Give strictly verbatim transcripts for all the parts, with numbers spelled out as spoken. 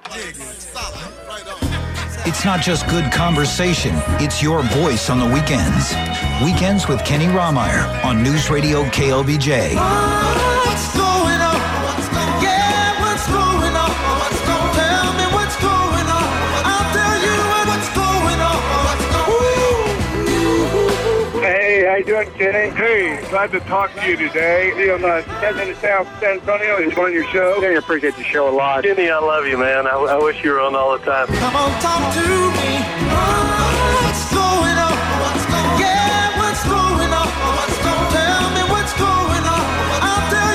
It's not just good conversation, it's your voice on the weekends. Weekends with Kenny Rahmeyer on News Radio K L B J. What's going on? Yeah, what's going on? Tell me what's going on. I'll tell you what's going on. Hey, how you doing, Kenny? Hey, glad to talk to you today. I'm uh, heading into South San Antonio and enjoying your show. I appreciate the show a lot. Kenny, I love you, man. I, I wish you were on all the time. Come on, talk to me. What's going on? Yeah, what's going on? Tell me what's going on. I'll tell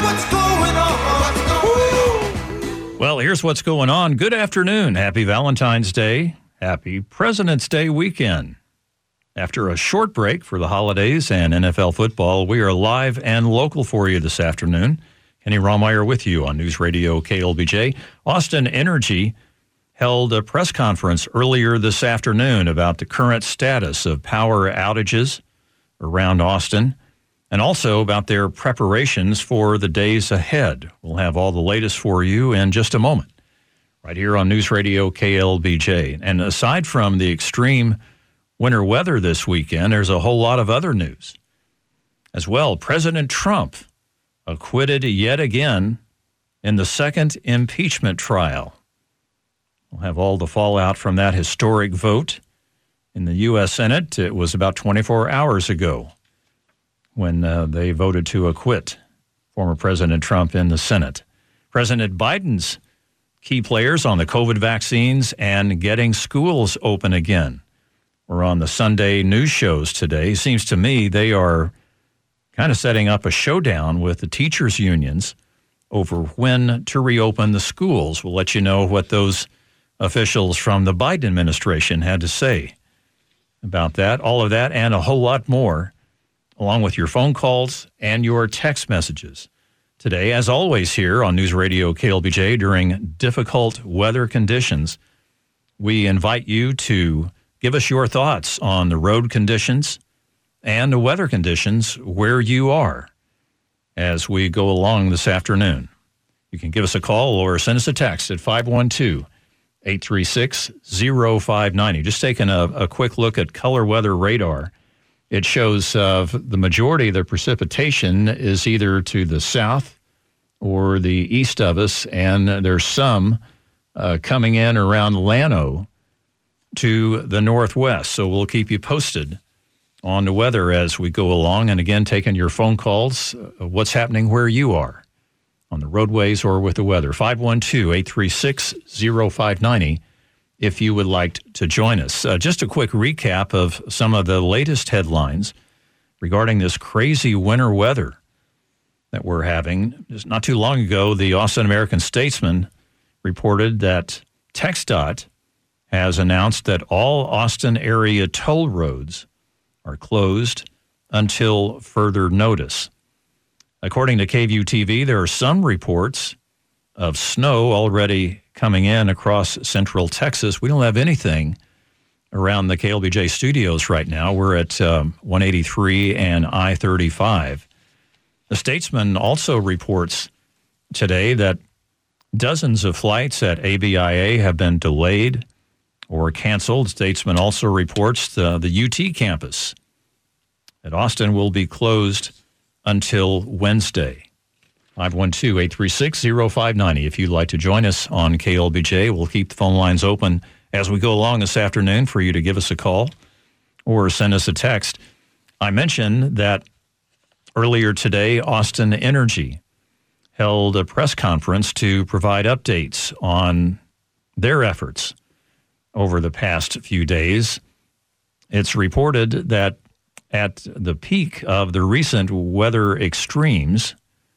you what's going on. Woo! Well, here's what's going on. Good afternoon. Happy Valentine's Day. Happy President's Day weekend. After a short break for the holidays and N F L football, we are live and local for you this afternoon. Kenny Rahmeyer with you on News Radio K L B J. Austin Energy held a press conference earlier this afternoon about the current status of power outages around Austin and also about their preparations for the days ahead. We'll have all the latest for you in just a moment right here on News Radio K L B J. And aside from the extreme winter weather this weekend, there's a whole lot of other news as well. President Trump acquitted yet again in the second impeachment trial. We'll have all the fallout from that historic vote in the U S Senate. It was about twenty-four hours ago when uh, they voted to acquit former President Trump in the Senate. President Biden's key players on the COVID vaccines and getting schools open again were on the Sunday news shows today. Seems to me they are kind of setting up a showdown with the teachers' unions over when to reopen the schools. We'll let you know what those officials from the Biden administration had to say about that. All of that and a whole lot more, along with your phone calls and your text messages today. As always here on News Radio K L B J, during difficult weather conditions, we invite you to give us your thoughts on the road conditions and the weather conditions where you are as we go along this afternoon. You can give us a call or send us a text at five one two, eight three six, zero five nine zero. Just taking a, a quick look at color weather radar, it shows uh, the majority of the precipitation is either to the south or the east of us, and there's some uh, coming in around Llano to the northwest. So we'll keep you posted on the weather as we go along. And again, taking your phone calls, uh, what's happening where you are on the roadways or with the weather. five one two, eight three six, zero five nine zero if you would like to join us. Uh, just a quick recap of some of the latest headlines regarding this crazy winter weather that we're having. Just not too long ago, the Austin American-Statesman reported that TxDOT has announced that all Austin area toll roads are closed until further notice. According to K V U T V, there are some reports of snow already coming in across central Texas. We don't have anything around the K L B J studios right now. We're at um, one eighty-three and I thirty-five. The Statesman also reports today that dozens of flights at A B I A have been delayed or canceled. Statesman also reports the, the U T campus at Austin will be closed until Wednesday. five one two, eight three six, zero five nine zero. If you'd like to join us on K L B J, we'll keep the phone lines open as we go along this afternoon for you to give us a call or send us a text. I mentioned that earlier today, Austin Energy held a press conference to provide updates on their efforts over the past few days. It's reported that at the peak of the recent weather extremes,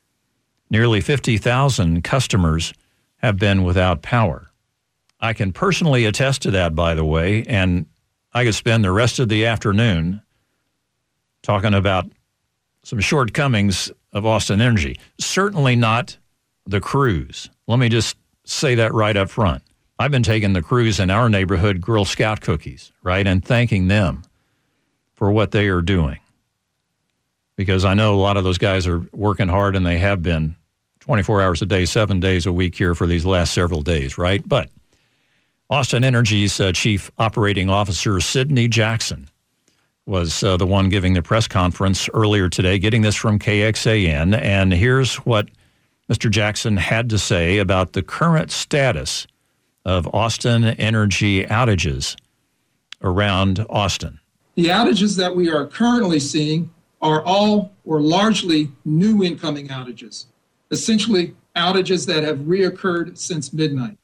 nearly fifty thousand customers have been without power. I can personally attest to that, by the way, and I could spend the rest of the afternoon talking about some shortcomings of Austin Energy. Certainly not the crews. Let me just say that right up front. I've been taking the crews in our neighborhood Girl Scout cookies, right, and thanking them for what they are doing. Because I know a lot of those guys are working hard, and they have been twenty-four hours a day, seven days a week here for these last several days, right? But Austin Energy's uh, Chief Operating Officer, Sidney Jackson, was uh, the one giving the press conference earlier today, getting this from K X A N. And here's what Mister Jackson had to say about the current status of Austin Energy outages around Austin. The outages that we are currently seeing are all or largely new incoming outages, essentially outages that have reoccurred since midnight.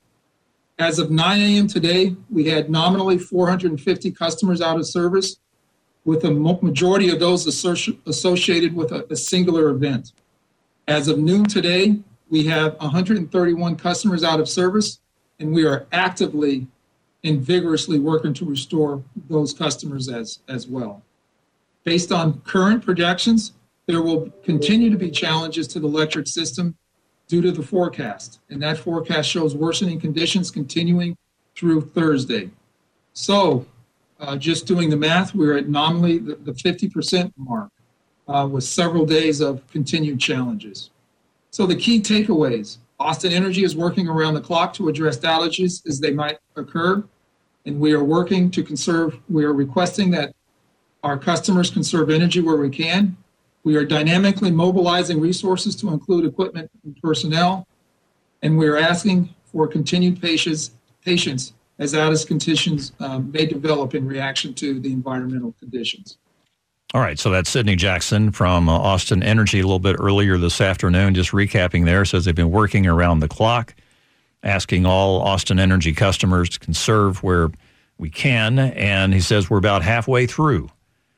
As of nine a.m. today, we had nominally four hundred fifty customers out of service, with a majority of those associ- associated with a, a singular event. As of noon today, we have one hundred thirty-one customers out of service, and we are actively and vigorously working to restore those customers as, as well. Based on current projections, there will continue to be challenges to the electric system due to the forecast, and that forecast shows worsening conditions continuing through Thursday. So, uh, just doing the math, we're at nominally the, the fifty percent mark uh, with several days of continued challenges. So the key takeaways: Austin Energy is working around the clock to address outages as they might occur, and we are working to conserve, we are requesting that our customers conserve energy where we can. We are dynamically mobilizing resources to include equipment and personnel, and we are asking for continued patience, patience as outage conditions um, may develop in reaction to the environmental conditions. All right, so that's Sidney Jackson from uh, Austin Energy a little bit earlier this afternoon, just recapping there. Says they've been working around the clock, asking all Austin Energy customers to conserve where we can, and he says we're about halfway through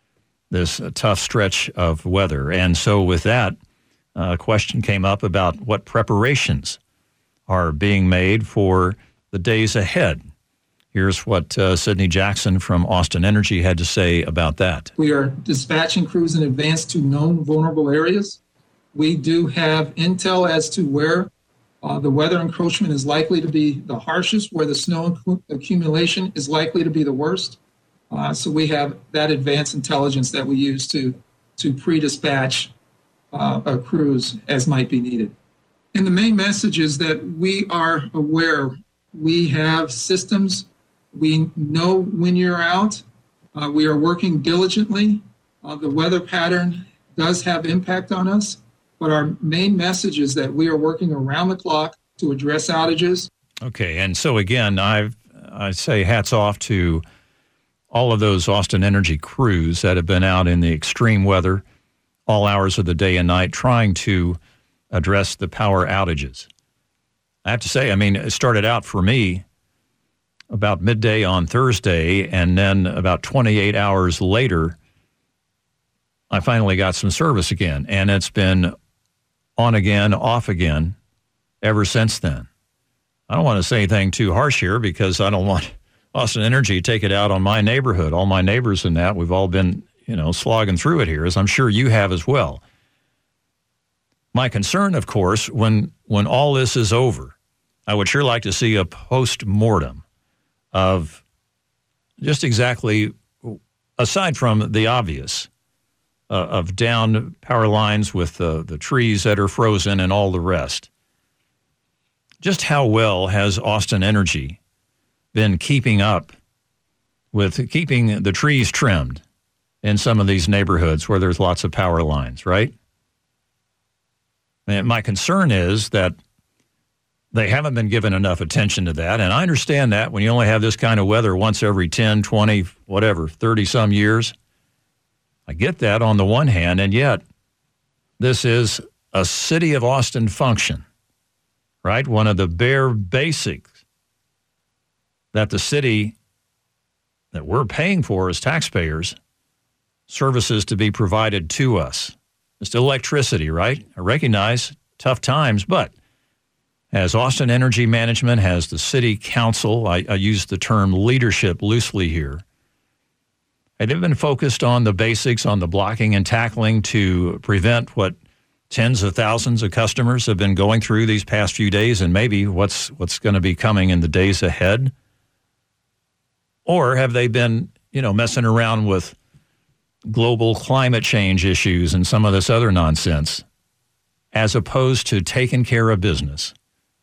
this uh, tough stretch of weather. And so with that, uh, a question came up about what preparations are being made for the days ahead. Here's what uh, Sidney Jackson from Austin Energy had to say about that. We are dispatching crews in advance to known vulnerable areas. We do have intel as to where uh, the weather encroachment is likely to be the harshest, where the snow accumulation is likely to be the worst. Uh, so we have that advanced intelligence that we use to, to pre-dispatch uh, our crews as might be needed. And the main message is that we are aware. We have systems. We know when you're out. Uh, we are working diligently. Uh, the weather pattern does have impact on us, but our main message is that we are working around the clock to address outages. Okay, and so again, I I say hats off to all of those Austin Energy crews that have been out in the extreme weather all hours of the day and night trying to address the power outages. I have to say, I mean, it started out for me about midday on Thursday, and then about twenty-eight hours later, I finally got some service again, and it's been on again, off again ever since then. I don't want to say anything too harsh here because I don't want Austin Energy to take it out on my neighborhood. All my neighbors in that, we've all been, you know, slogging through it here, as I'm sure you have as well. My concern, of course, when when all this is over, I would sure like to see a post-mortem of just exactly, aside from the obvious, uh, of down power lines with uh, the trees that are frozen and all the rest. Just how well has Austin Energy been keeping up with keeping the trees trimmed in some of these neighborhoods where there's lots of power lines, right? And my concern is that they haven't been given enough attention to that. And I understand that when you only have this kind of weather once every ten, twenty, whatever, thirty-some years. I get that on the one hand, and yet this is a city of Austin function, right? One of the bare basics that the city that we're paying for as taxpayers, services to be provided to us. It's electricity, right? I recognize tough times, but as Austin Energy Management, has the city council, I, I use the term leadership loosely here, and they've been focused on the basics, on the blocking and tackling to prevent what tens of thousands of customers have been going through these past few days and maybe what's what's going to be coming in the days ahead? Or have they been, you know, messing around with global climate change issues and some of this other nonsense as opposed to taking care of business,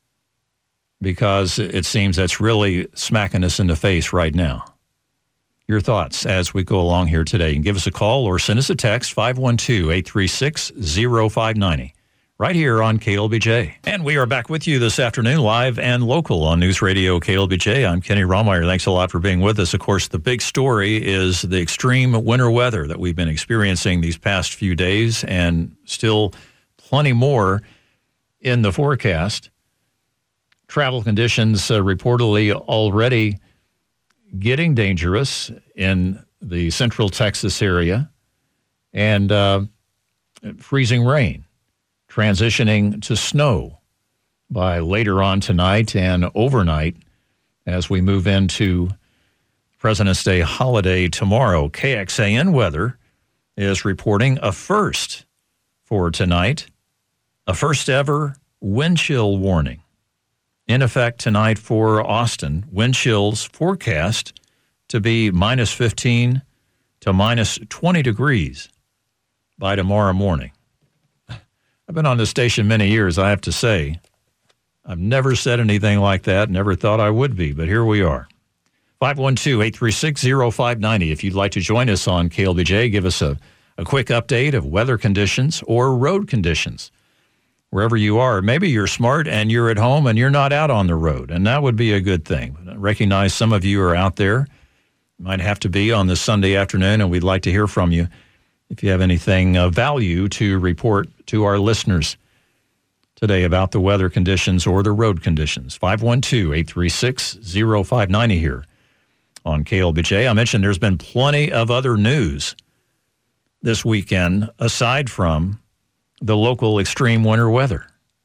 because it seems that's really smacking us in the face right now. Your thoughts as we go along here today. You can give us a call or send us a text, five one two, eight three six, zero five nine zero, right here on K L B J. And we are back with you this afternoon, live and local on News Radio K L B J. I'm Kenny Romeyer. Thanks a lot for being with us. Of course, the big story is the extreme winter weather that we've been experiencing these past few days, and still plenty more in the forecast. Travel conditions uh, reportedly already getting dangerous in the central Texas area, and uh, freezing rain transitioning to snow by later on tonight and overnight as we move into President's Day holiday tomorrow. K X A N Weather is reporting a first for tonight, a first ever wind chill warning in effect tonight for Austin. Wind chills forecast to be minus fifteen to minus twenty degrees by tomorrow morning. I've been on this station many years, I have to say. I've never said anything like that, never thought I would be, but here we are. five one two, eight three six, zero five nine zero. If you'd like to join us on K L B J, give us a, a quick update of weather conditions or road conditions. Wherever you are, maybe you're smart and you're at home and you're not out on the road, and that would be a good thing. I recognize some of you are out there. You might have to be on this Sunday afternoon, and we'd like to hear from you if you have anything of value to report to our listeners today about the weather conditions or the road conditions. five one two, eight three six, zero five nine zero here on K L B J. I mentioned there's been plenty of other news this weekend aside from the local extreme winter weather.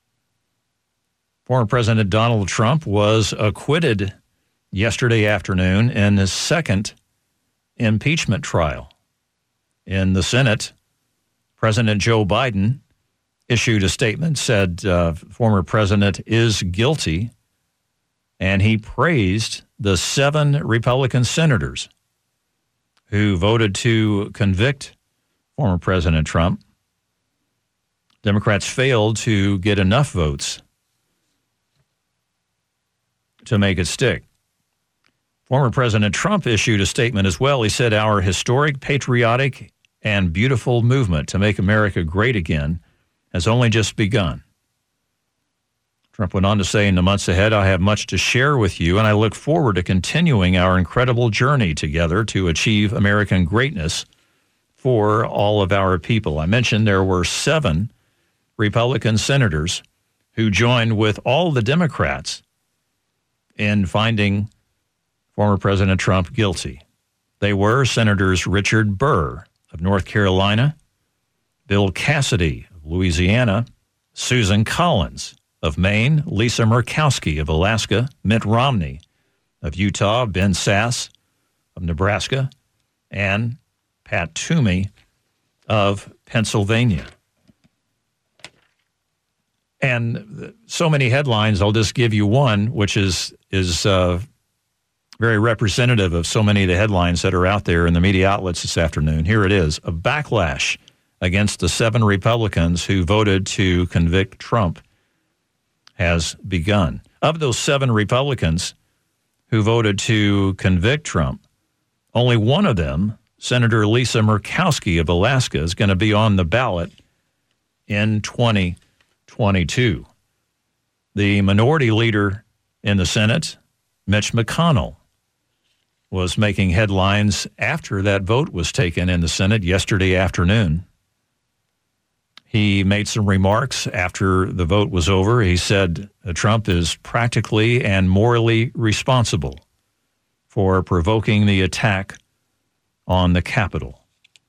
Former President Donald Trump was acquitted yesterday afternoon in his second impeachment trial. In the Senate, President Joe Biden issued a statement, said uh, former president is guilty, and he praised the seven Republican senators who voted to convict former President Trump. Democrats failed to get enough votes to make it stick. Former President Trump issued a statement as well. He said, "Our historic, patriotic, and beautiful movement to make America great again has only just begun." Trump went on to say, "In the months ahead, I have much to share with you, and I look forward to continuing our incredible journey together to achieve American greatness for all of our people." I mentioned there were seven Republican senators who joined with all the Democrats in finding former President Trump guilty. They were Senators Richard Burr of North Carolina, Bill Cassidy of Louisiana, Susan Collins of Maine, Lisa Murkowski of Alaska, Mitt Romney of Utah, Ben Sasse of Nebraska, and Pat Toomey of Pennsylvania. And so many headlines, I'll just give you one, which is is uh, very representative of so many of the headlines that are out there in the media outlets this afternoon. Here it is: a backlash against the seven Republicans who voted to convict Trump has begun. Of those seven Republicans who voted to convict Trump, only one of them, Senator Lisa Murkowski of Alaska, is going to be on the ballot in twenty twenty-two. The minority leader in the Senate, Mitch McConnell, was making headlines after that vote was taken in the Senate yesterday afternoon. He made some remarks after the vote was over. He said Trump is practically and morally responsible for provoking the attack on the Capitol.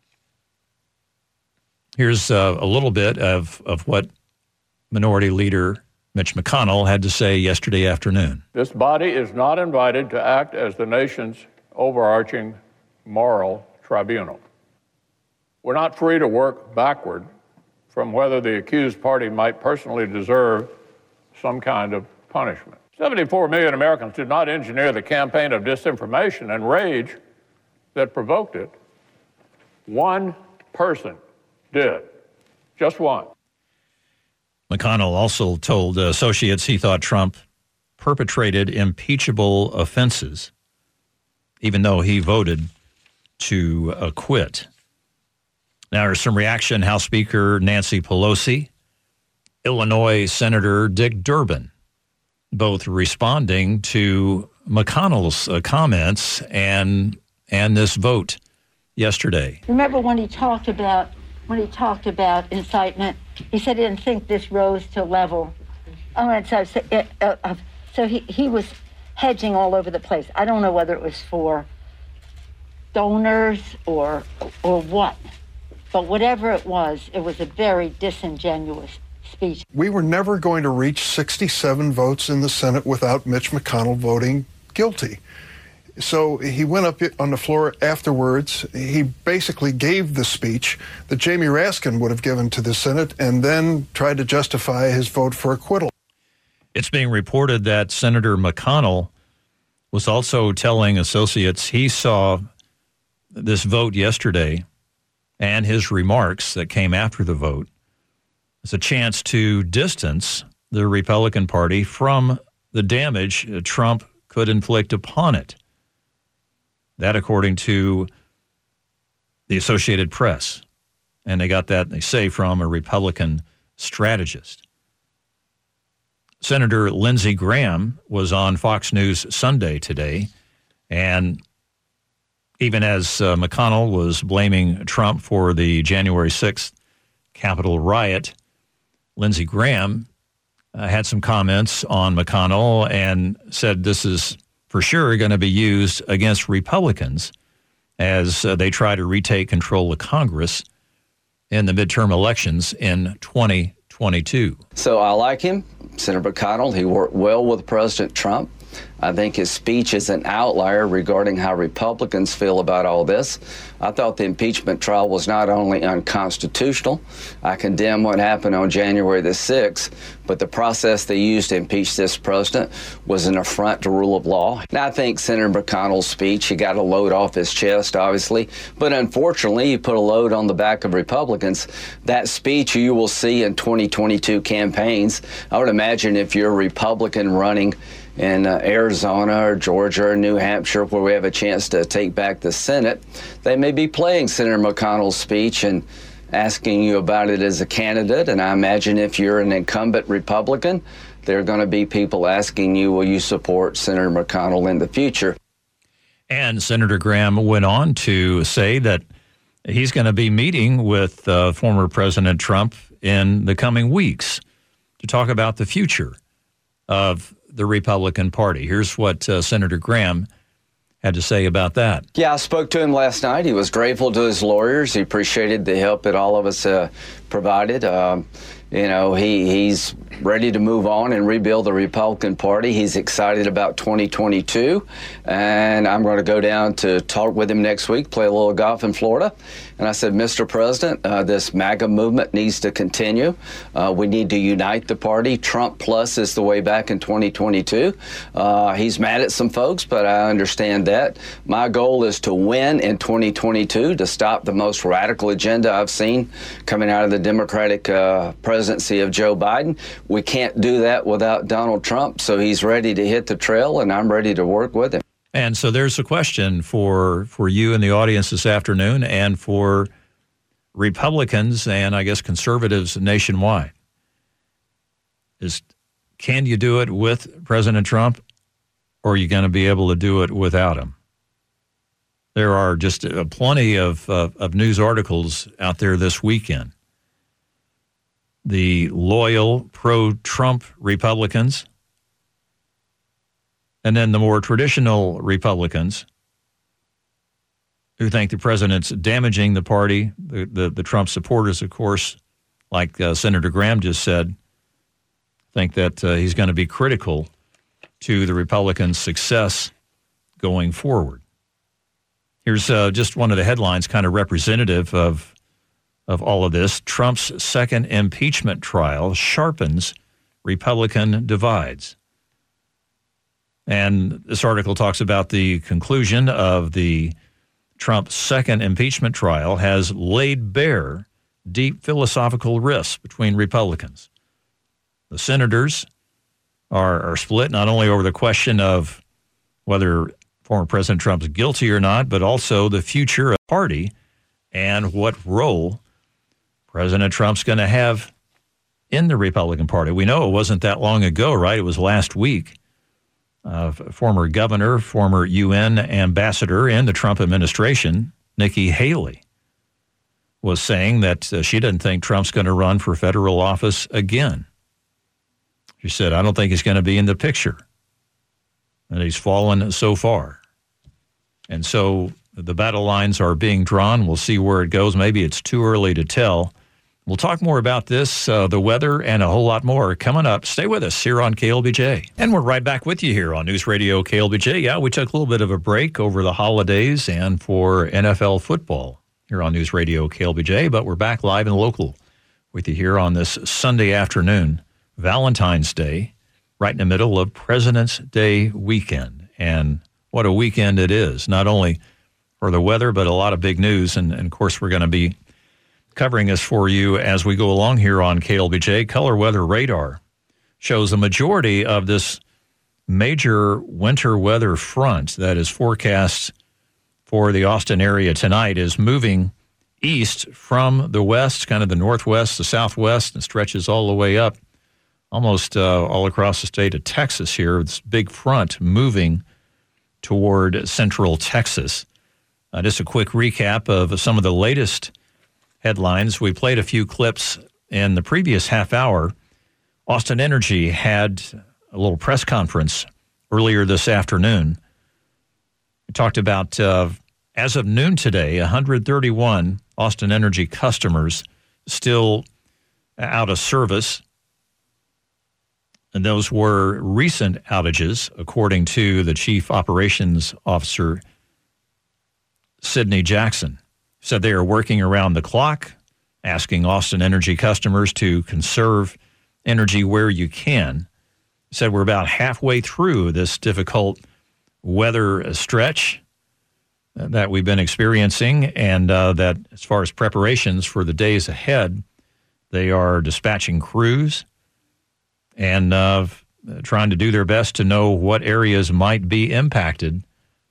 Here's uh, a little bit of, of what Minority Leader Mitch McConnell had to say yesterday afternoon. This body is not invited to act as the nation's overarching moral tribunal. We're not free to work backward from whether the accused party might personally deserve some kind of punishment. seventy-four million Americans did not engineer the campaign of disinformation and rage that provoked it. One person did. Just one. McConnell also told associates he thought Trump perpetrated impeachable offenses, even though he voted to acquit. Now, there's some reaction. House Speaker Nancy Pelosi, Illinois Senator Dick Durbin, both responding to McConnell's uh, comments and and this vote yesterday. Remember when he talked about when he talked about incitement? He said he didn't think this rose to level. Oh, and so so, uh, uh, so he he was hedging all over the place. I don't know whether it was for donors or or what, but whatever it was, it was a very disingenuous speech. We were never going to reach sixty-seven votes in the Senate without Mitch McConnell voting guilty. So he went up on the floor afterwards. He basically gave the speech that Jamie Raskin would have given to the Senate and then tried to justify his vote for acquittal. It's being reported that Senator McConnell was also telling associates he saw this vote yesterday and his remarks that came after the vote as a chance to distance the Republican Party from the damage Trump could inflict upon it. That, according to the Associated Press. And they got that, they say, from a Republican strategist. Senator Lindsey Graham was on Fox News Sunday today, and even as uh, McConnell was blaming Trump for the January sixth Capitol riot, Lindsey Graham uh, had some comments on McConnell and said this is for sure going to be used against Republicans as uh, they try to retake control of Congress in the midterm elections in twenty twenty-two. So I like him, Senator McConnell. He worked well with President Trump. I think his speech is an outlier regarding how Republicans feel about all this. I thought the impeachment trial was not only unconstitutional, I condemn what happened on January the sixth, but the process they used to impeach this president was an affront to rule of law. Now, I think Senator McConnell's speech, he got a load off his chest, obviously, but unfortunately, he put a load on the back of Republicans. That speech you will see in twenty twenty-two campaigns. I would imagine if you're a Republican running in uh, Arizona or Georgia or New Hampshire, where we have a chance to take back the Senate, they may be playing Senator McConnell's speech and asking you about it as a candidate. And I imagine if you're an incumbent Republican, there are going to be people asking you, will you support Senator McConnell in the future? And Senator Graham went on to say that he's going to be meeting with uh, former President Trump in the coming weeks to talk about the future of the Republican Party. Here's what uh, Senator Graham had to say about that. Yeah, I spoke to him last night. He was grateful to his lawyers. He appreciated the help that all of us uh, provided. Um, you know, he he's ready to move on and rebuild the Republican Party. He's excited about twenty twenty-two, and I'm going to go down to talk with him next week, play a little golf in Florida. And I said, Mister President, uh, this MAGA movement needs to continue. Uh, we need to unite the party. Trump plus is the way back in twenty twenty-two. Uh, he's mad at some folks, but I understand that. My goal is to win in twenty twenty-two, to stop the most radical agenda I've seen coming out of the Democratic uh, presidency of Joe Biden. We can't do that without Donald Trump, so he's ready to hit the trail, and I'm ready to work with him. And so there's a question for, for you in the audience this afternoon and for Republicans and I guess conservatives nationwide. Is can you do it with President Trump, or are you going to be able to do it without him? There are just uh, plenty of, uh, of news articles out there this weekend. The loyal pro-Trump Republicans, and then the more traditional Republicans who think the president's damaging the party. The, the, the Trump supporters, of course, like uh, Senator Graham just said, think that uh, he's going to be critical to the Republicans' success going forward. Here's uh, just one of the headlines kind of representative of, of all of this. Trump's second impeachment trial sharpens Republican divides. And this article talks about the conclusion of the Trump second impeachment trial has laid bare deep philosophical rifts between Republicans. The senators are, are split not only over the question of whether former President Trump's guilty or not, but also the future of the party and what role President Trump's going to have in the Republican Party. We know it wasn't that long ago, right? It was last week. Uh, former governor, former U N ambassador in the Trump administration, Nikki Haley, was saying that uh, she doesn't think Trump's going to run for federal office again. She said, I don't think he's going to be in the picture. And he's fallen so far. And so the battle lines are being drawn. We'll see where it goes. Maybe it's too early to tell. We'll talk more about this, uh, the weather, and a whole lot more coming up. Stay with us here on K L B J. And we're right back with you here on News Radio K L B J. Yeah, we took a little bit of a break over the holidays and for N F L football here on News Radio K L B J, but we're back live and local with you here on this Sunday afternoon, Valentine's Day, right in the middle of President's Day weekend. And what a weekend it is, not only for the weather, but a lot of big news. And, and of course, we're going to be covering this for you as we go along here on K L B J. Color Weather Radar shows the majority of this major winter weather front that is forecast for the Austin area tonight is moving east from the west, kind of the northwest, the southwest, and stretches all the way up almost uh, all across the state of Texas here. This big front moving toward central Texas. Uh, just a quick recap of some of the latest headlines. We played a few clips in the previous half hour. Austin Energy had a little press conference earlier this afternoon. We talked about, uh, as of noon today, one hundred thirty-one Austin Energy customers still out of service. And those were recent outages, according to the Chief Operations Officer, Sidney Jackson. Said they are working around the clock, asking Austin Energy customers to conserve energy where you can. Said we're about halfway through this difficult weather stretch that we've been experiencing, and uh, that as far as preparations for the days ahead, they are dispatching crews and uh, trying to do their best to know what areas might be impacted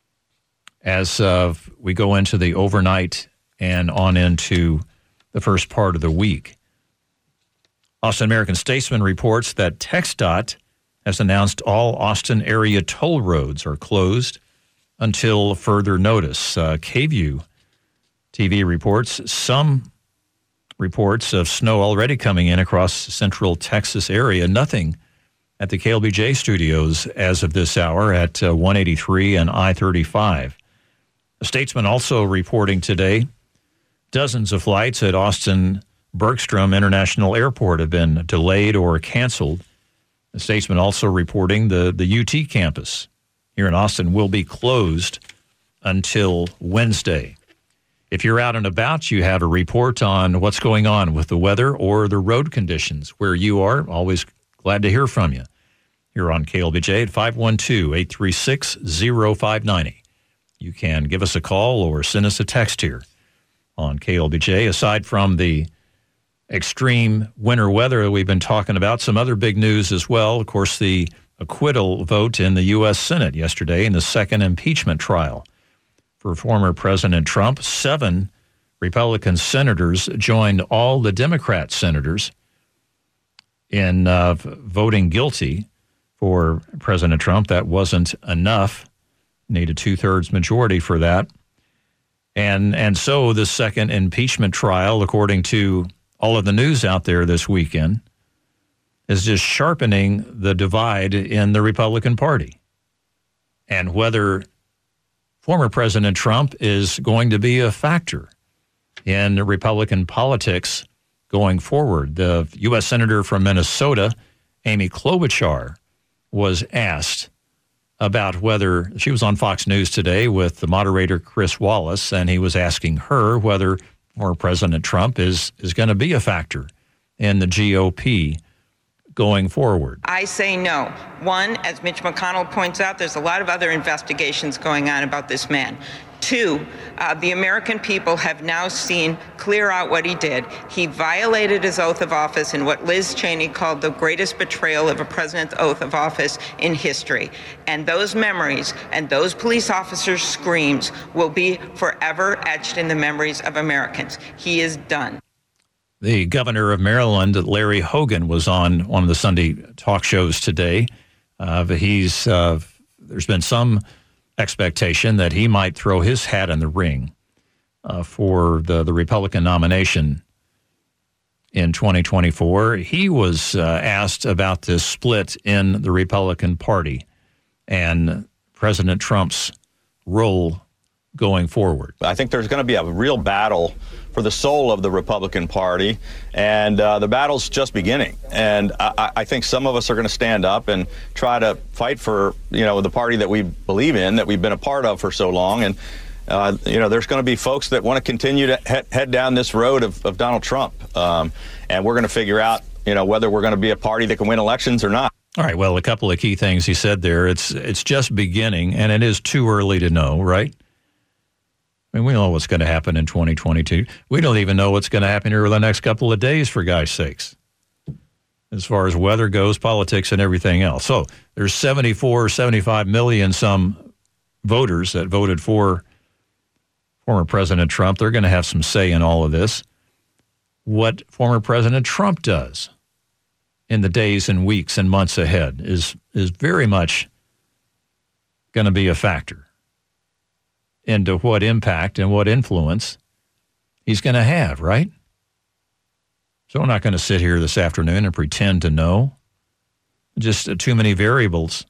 as uh, we go into the overnight and on into the first part of the week. Austin American Statesman reports that TxDOT has announced all Austin area toll roads are closed until further notice. Uh, KView T V reports some reports of snow already coming in across the central Texas area. Nothing at the K L B J studios as of this hour at uh, one eighty-three and I thirty-five. The Statesman also reporting today dozens of flights at Austin Bergstrom International Airport have been delayed or canceled. The Statesman also reporting the, the U T campus here in Austin will be closed until Wednesday. If you're out and about, you have a report on what's going on with the weather or the road conditions where you are. Always glad to hear from you here on K L B J at five one two, eight three six, zero five nine zero. You can give us a call or send us a text here on K L B J. Aside from the extreme winter weather that we've been talking about, some other big news as well. Of course, the acquittal vote in the U S Senate yesterday in the second impeachment trial for former President Trump. Seven Republican senators joined all the Democrat senators in uh, voting guilty for President Trump. That wasn't enough. Needed two-thirds majority for that. And and so the second impeachment trial, according to all of the news out there this weekend, is just sharpening the divide in the Republican Party. And whether former President Trump is going to be a factor in Republican politics going forward. The U S Senator from Minnesota, Amy Klobuchar, was asked about whether, she was on Fox News today with the moderator Chris Wallace, and he was asking her whether former President Trump is, is going to be a factor in the G O P going forward. I say no. One, as Mitch McConnell points out, there's a lot of other investigations going on about this man. Two, uh, the American people have now seen clear out what he did. He violated his oath of office in what Liz Cheney called the greatest betrayal of a president's oath of office in history. And those memories and those police officers' screams will be forever etched in the memories of Americans. He is done. The governor of Maryland, Larry Hogan, was on one of the Sunday talk shows today. Uh, he's uh, there's been some expectation that he might throw his hat in the ring uh, for the, the Republican nomination in twenty twenty-four. He was uh, asked about this split in the Republican Party and President Trump's role going forward. I think there's going to be a real battle for the soul of the Republican Party, and uh, the battle's just beginning. And I, I think some of us are going to stand up and try to fight for, you know, the party that we believe in, that we've been a part of for so long. And, uh, you know, there's going to be folks that want to continue to he- head down this road of, of Donald Trump. Um, and we're going to figure out, you know, whether we're going to be a party that can win elections or not. All right, well, a couple of key things he said there. It's it's just beginning, and it is too early to know, right? I mean, we know what's going to happen in twenty twenty-two. We don't even know what's going to happen here the next couple of days, for guys' sakes, as far as weather goes, politics, and everything else. So there's seventy-four, seventy-five million some voters that voted for former President Trump. They're going to have some say in all of this. What former President Trump does in the days and weeks and months ahead is is very much going to be a factor into what impact and what influence he's going to have, right? So I'm not going to sit here this afternoon and pretend to know. Just uh, too many variables.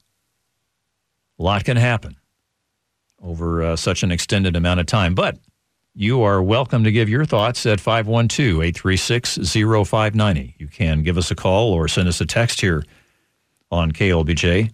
A lot can happen over uh, such an extended amount of time. But you are welcome to give your thoughts at five one two, eight three six, zero five nine zero. You can give us a call or send us a text here on K L B J.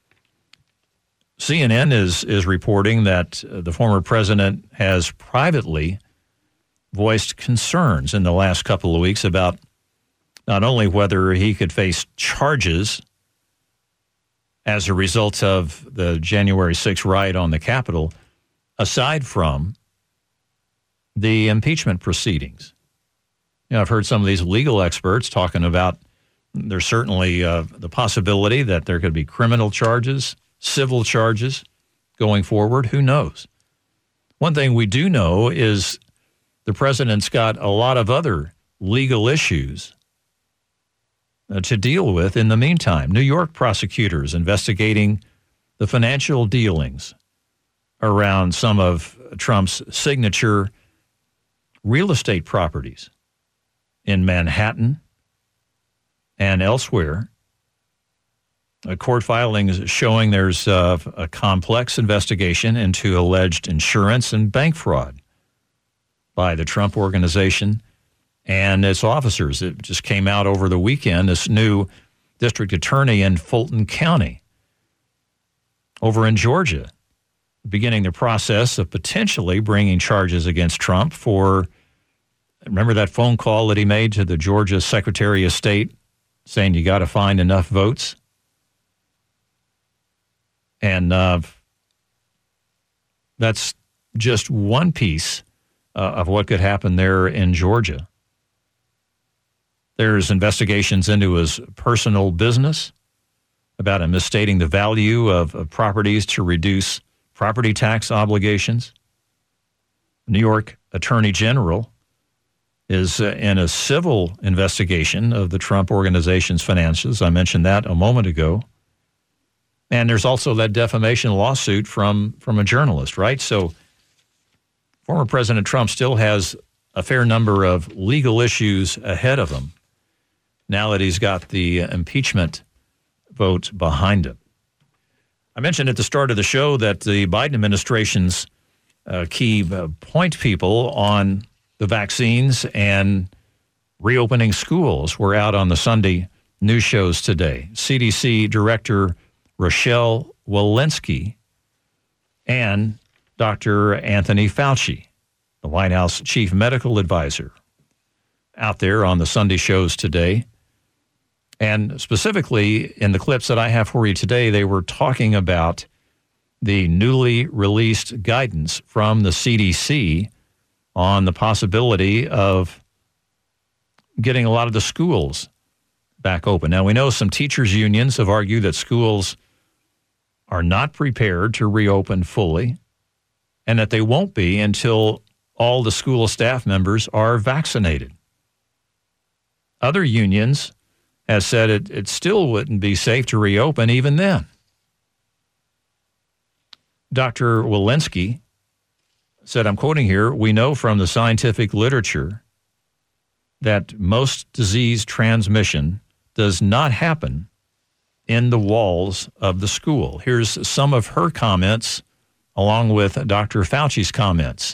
C N N is is reporting that uh, the former president has privately voiced concerns in the last couple of weeks about not only whether he could face charges as a result of the January sixth riot on the Capitol, aside from the impeachment proceedings. You know, I've heard some of these legal experts talking about there's certainly uh, the possibility that there could be criminal charges, civil charges going forward. Who knows? One thing we do know is the president's got a lot of other legal issues uh, to deal with in the meantime. New York prosecutors investigating the financial dealings around some of Trump's signature real estate properties in Manhattan and elsewhere. A court filings showing there's uh, a complex investigation into alleged insurance and bank fraud by the Trump Organization and its officers. It just came out over the weekend, this new district attorney in Fulton County over in Georgia, beginning the process of potentially bringing charges against Trump for, remember that phone call that he made to the Georgia Secretary of State saying you got to find enough votes? And uh, that's just one piece uh, of what could happen there in Georgia. There's investigations into his personal business about him misstating the value of, of properties to reduce property tax obligations. New York Attorney General is uh, in a civil investigation of the Trump Organization's finances. I mentioned that a moment ago. And there's also that defamation lawsuit from, from a journalist, right? So former President Trump still has a fair number of legal issues ahead of him now that he's got the impeachment vote behind him. I mentioned at the start of the show that the Biden administration's uh, key uh, point people on the vaccines and reopening schools were out on the Sunday news shows today. C D C Director Rochelle Walensky and Doctor Anthony Fauci, the White House chief medical advisor, out there on the Sunday shows today. And specifically in the clips that I have for you today, they were talking about the newly released guidance from the C D C on the possibility of getting a lot of the schools back open. Now, we know some teachers' unions have argued that schools are not prepared to reopen fully and that they won't be until all the school staff members are vaccinated. Other unions have said it, it still wouldn't be safe to reopen even then. Doctor Walensky said, I'm quoting here, we know from the scientific literature that most disease transmission does not happen in the walls of the school. Here's some of her comments along with Doctor Fauci's comments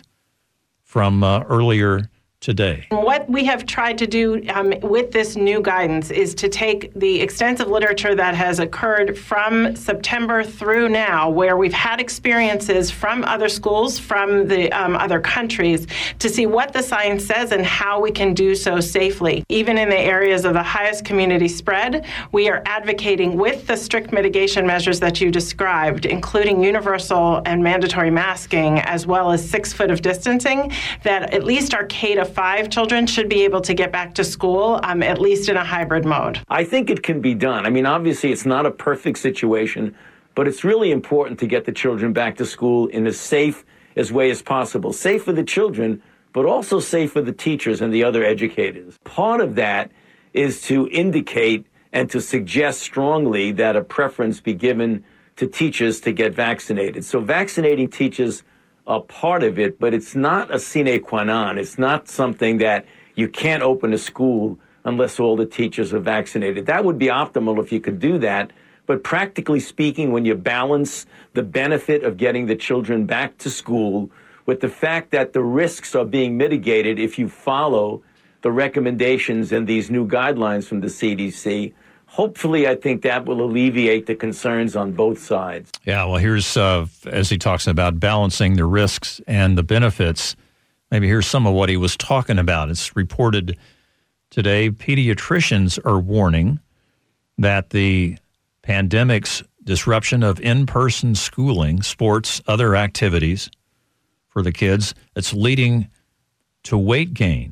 from uh, earlier today. What we have tried to do um, with this new guidance is to take the extensive literature that has occurred from September through now, where we've had experiences from other schools, from the um, other countries, to see what the science says and how we can do so safely. Even in the areas of the highest community spread, we are advocating with the strict mitigation measures that you described, including universal and mandatory masking, as well as six foot of distancing, that at least our K to five children should be able to get back to school, um, at least in a hybrid mode. I think it can be done. I mean, obviously, it's not a perfect situation, but it's really important to get the children back to school in as safe as way as possible. Safe for the children, but also safe for the teachers and the other educators. Part of that is to indicate and to suggest strongly that a preference be given to teachers to get vaccinated. So vaccinating teachers a part of it, but it's not a sine qua non. It's not something that you can't open a school unless all the teachers are vaccinated. That would be optimal if you could do that. But practically speaking, when you balance the benefit of getting the children back to school with the fact that the risks are being mitigated if you follow the recommendations and these new guidelines from the C D C, hopefully, I think that will alleviate the concerns on both sides. Yeah, well, here's, uh, as he talks about balancing the risks and the benefits, maybe here's some of what he was talking about. It's reported today, pediatricians are warning that the pandemic's disruption of in-person schooling, sports, other activities for the kids, it's leading to weight gain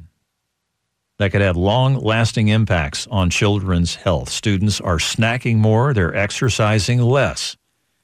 that could have long-lasting impacts on children's health. Students are snacking more, they're exercising less.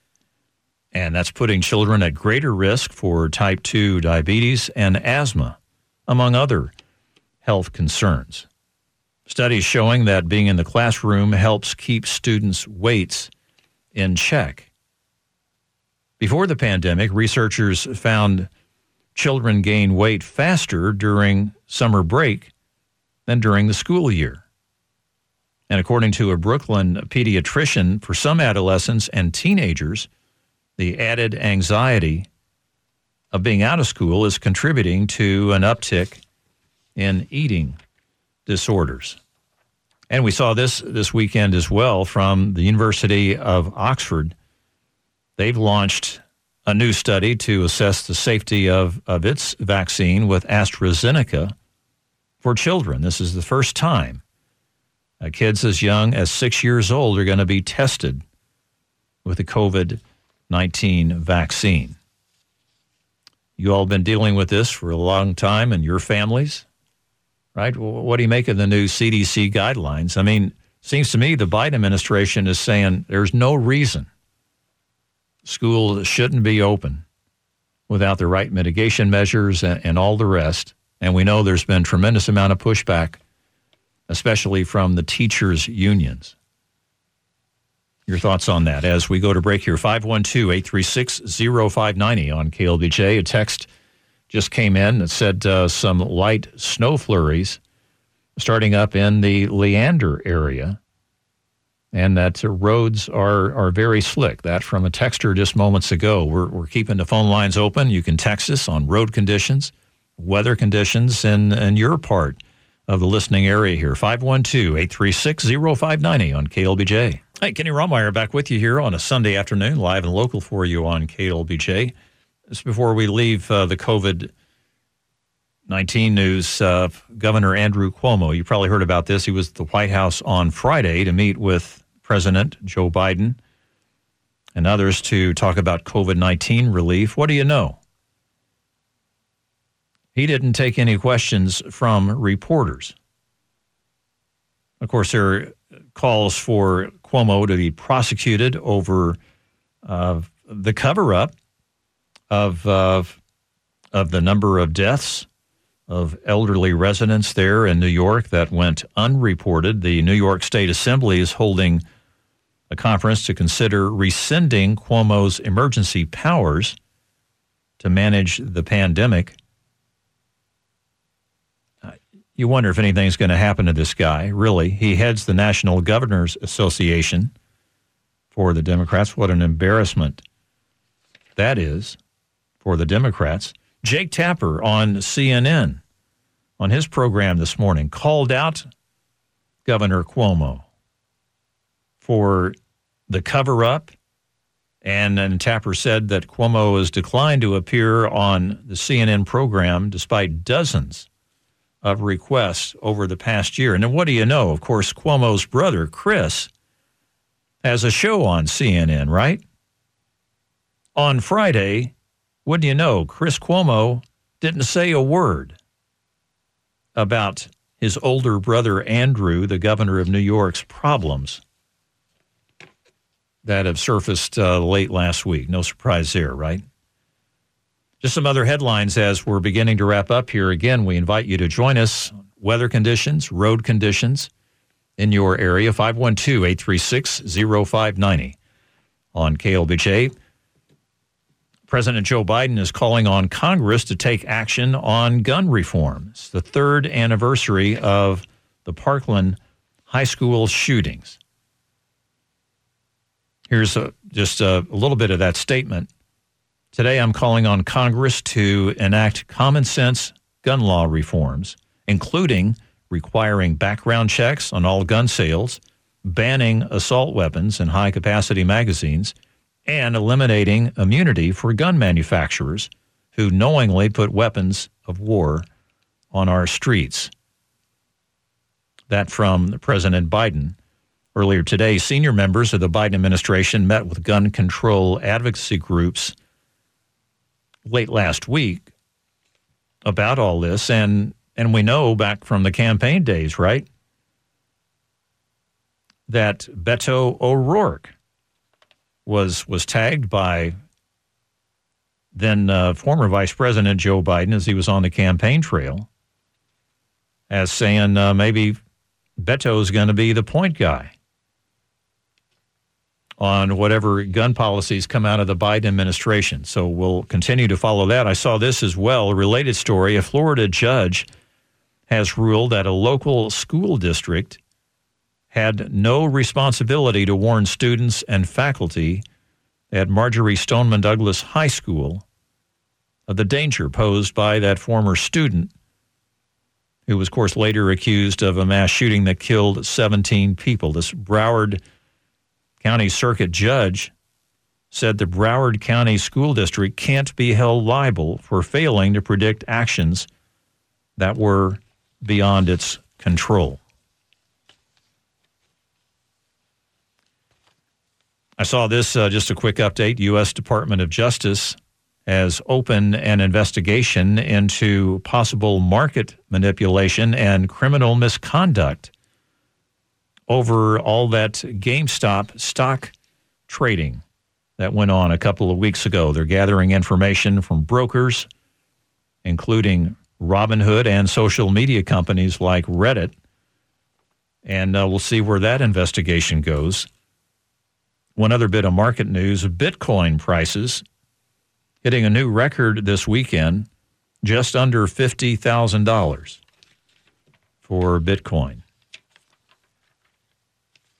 And that's putting children at greater risk for type two diabetes and asthma, among other health concerns. Studies showing that being in the classroom helps keep students' weights in check. Before the pandemic, researchers found children gain weight faster during summer break than during the school year. And according to a Brooklyn pediatrician, for some adolescents and teenagers, the added anxiety of being out of school is contributing to an uptick in eating disorders. And we saw this this weekend as well from the University of Oxford. They've launched a new study to assess the safety of, of its vaccine with AstraZeneca for children. This is the first time uh, kids as young as six years old are going to be tested with the covid nineteen vaccine. You all been dealing with this for a long time in your families, right? What do you make of the new C D C guidelines? I mean, seems to me the Biden administration is saying there's no reason schools shouldn't be open without the right mitigation measures and, and all the rest. And we know there's been tremendous amount of pushback, especially from the teachers' unions. Your thoughts on that as we go to break here. five one two, eight three six, zero five nine zero on K L B J. A text just came in that said uh, some light snow flurries starting up in the Leander area, and that uh, roads are are very slick. That from a texter just moments ago. We're, we're keeping the phone lines open. You can text us on road conditions, weather conditions in, in your part of the listening area here. five one two, eight three six, zero five nine zero on K L B J. Hey, Kenny Romeyer back with you here on a Sunday afternoon, live and local for you on K L B J. Just before we leave uh, the covid nineteen news, uh, Governor Andrew Cuomo, you probably heard about this. He was at the White House on Friday to meet with President Joe Biden and others to talk about COVID nineteen relief. What do you know? He didn't take any questions from reporters. Of course, there are calls for Cuomo to be prosecuted over uh, the cover-up of, uh, of the number of deaths of elderly residents there in New York that went unreported. The New York State Assembly is holding a conference to consider rescinding Cuomo's emergency powers to manage the pandemic. You wonder if anything's going to happen to this guy, really. He heads the National Governors Association for the Democrats. What an embarrassment that is for the Democrats. Jake Tapper on C N N, on his program this morning, called out Governor Cuomo for the cover-up, and then Tapper said that Cuomo has declined to appear on the C N N program despite dozens of requests over the past year. And then what do you know? Of course, Cuomo's brother, Chris, has a show on C N N, right? On Friday, wouldn't you know, Chris Cuomo didn't say a word about his older brother, Andrew, the governor of New York's problems that have surfaced uh, late last week. No surprise there, right? Just some other headlines as we're beginning to wrap up here. Again, we invite you to join us. Weather conditions, road conditions in your area, five one two, eight three six, zero five nine zero on K L B J. President Joe Biden is calling on Congress to take action on gun reform. It's the third anniversary of the Parkland high school shootings. Here's a, just a, a little bit of that statement. Today, I'm calling on Congress to enact common sense gun law reforms, including requiring background checks on all gun sales, banning assault weapons and high-capacity magazines, and eliminating immunity for gun manufacturers who knowingly put weapons of war on our streets. That from President Biden. Earlier today, senior members of the Biden administration met with gun control advocacy groups late last week about all this, and and we know back from the campaign days, right, that Beto O'Rourke was was tagged by then uh, former Vice President Joe Biden as he was on the campaign trail as saying uh, maybe Beto's going to be the point guy on whatever gun policies come out of the Biden administration. So we'll continue to follow that. I saw this as well, a related story. A Florida judge has ruled that a local school district had no responsibility to warn students and faculty at Marjorie Stoneman Douglas High School of the danger posed by that former student who was, of course, later accused of a mass shooting that killed seventeen people. This Broward County Circuit judge said the Broward County School District can't be held liable for failing to predict actions that were beyond its control. I saw this, uh, just a quick update. U S Department of Justice has opened an investigation into possible market manipulation and criminal misconduct over all that GameStop stock trading that went on a couple of weeks ago. They're gathering information from brokers, including Robinhood and social media companies like Reddit, and uh, we'll see where that investigation goes. One other bit of market news, Bitcoin prices hitting a new record this weekend, just under fifty thousand dollars for Bitcoin.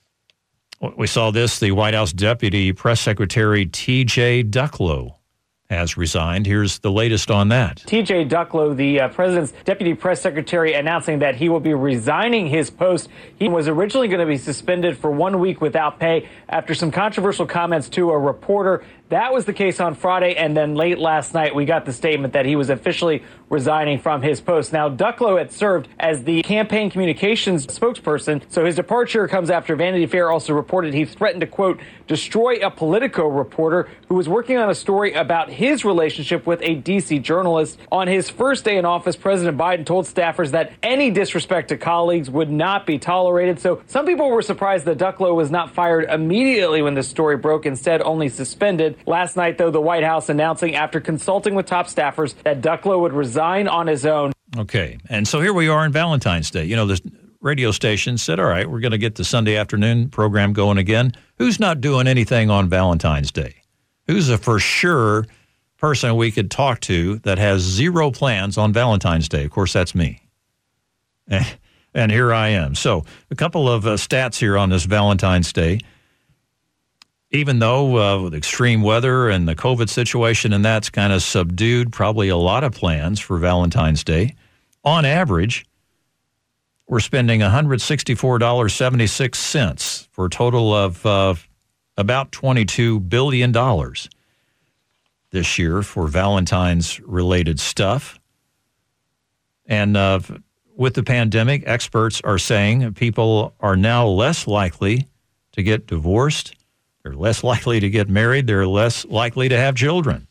We saw this, the White House Deputy Press Secretary T J Ducklo has resigned. Here's the latest on that. T J Ducklo, the uh, president's deputy press secretary, announcing that he will be resigning his post. He was originally going to be suspended for one week without pay after some controversial comments to a reporter. That was the case on Friday, and then late last night, we got the statement that he was officially resigning from his post. Now, Ducklo had served as the campaign communications spokesperson, so his departure comes after Vanity Fair also reported he threatened to, quote, destroy a Politico reporter who was working on a story about his relationship with a D C journalist. On his first day in office, President Biden told staffers that any disrespect to colleagues would not be tolerated. So some people were surprised that Ducklo was not fired immediately when the story broke, instead only suspended. Last night, though, the White House announcing after consulting with top staffers that Ducklo would resign on his own. Okay. And so here we are on Valentine's Day. You know, the radio station said, all right, we're going to get the Sunday afternoon program going again. Who's not doing anything on Valentine's Day? Who's a for sure person we could talk to that has zero plans on Valentine's Day? Of course, that's me. And here I am. So a couple of uh, stats here on this Valentine's Day. Even though uh, with extreme weather and the COVID situation and that's kind of subdued probably a lot of plans for Valentine's Day, on average, we're spending one hundred sixty-four dollars and seventy-six cents for a total of uh, about twenty-two billion dollars this year for Valentine's-related stuff. And uh, with the pandemic, experts are saying people are now less likely to get divorced. They're less likely to get married. They're less likely to have children.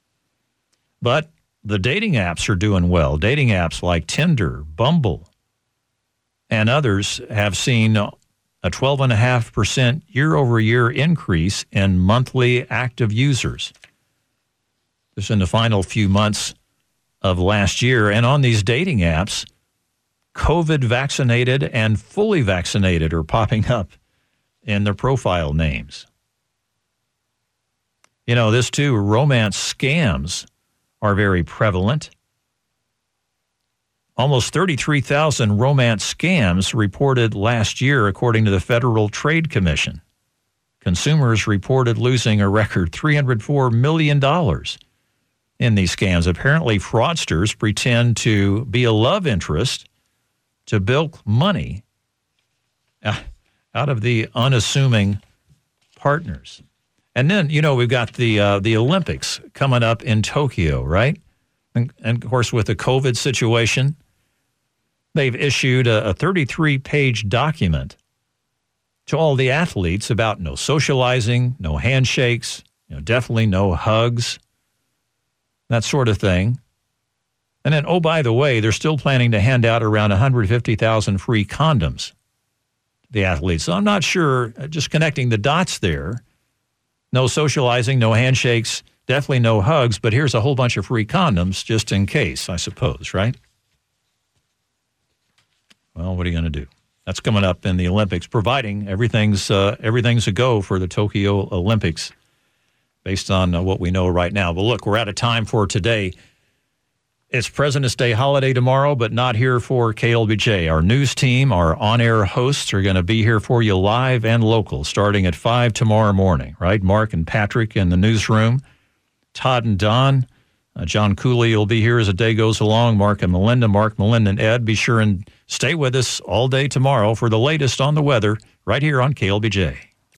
But the dating apps are doing well. Dating apps like Tinder, Bumble, and others have seen a twelve point five percent year-over-year increase in monthly active users. This in the final few months of last year. And on these dating apps, COVID vaccinated and fully vaccinated are popping up in their profile names. You know, this too, romance scams are very prevalent. Almost thirty-three thousand romance scams reported last year, according to the Federal Trade Commission. Consumers reported losing a record three hundred four million dollars in these scams. Apparently, fraudsters pretend to be a love interest to bilk money out of the unassuming partners. And then, you know, we've got the uh, the Olympics coming up in Tokyo, right? And, and, of course, with the COVID situation, they've issued a, a thirty-three page document to all the athletes about no socializing, no handshakes, you know, definitely no hugs, that sort of thing. And then, oh, by the way, they're still planning to hand out around one hundred fifty thousand free condoms to the athletes. So I'm not sure, just connecting the dots there. No socializing, no handshakes, definitely no hugs, but here's a whole bunch of free condoms just in case, I suppose, right? Well, what are you going to do? That's coming up in the Olympics, providing everything's uh, everything's a go for the Tokyo Olympics based on uh, what we know right now. But look, we're out of time for today. It's President's Day holiday tomorrow, but not here for K L B J. Our news team, our on-air hosts are going to be here for you live and local starting at five tomorrow morning, right? Mark and Patrick in the newsroom. Todd and Don. Uh, John Cooley will be here as the day goes along. Mark and Melinda, Mark, Melinda, and Ed. Be sure and stay with us all day tomorrow for the latest on the weather right here on K L B J.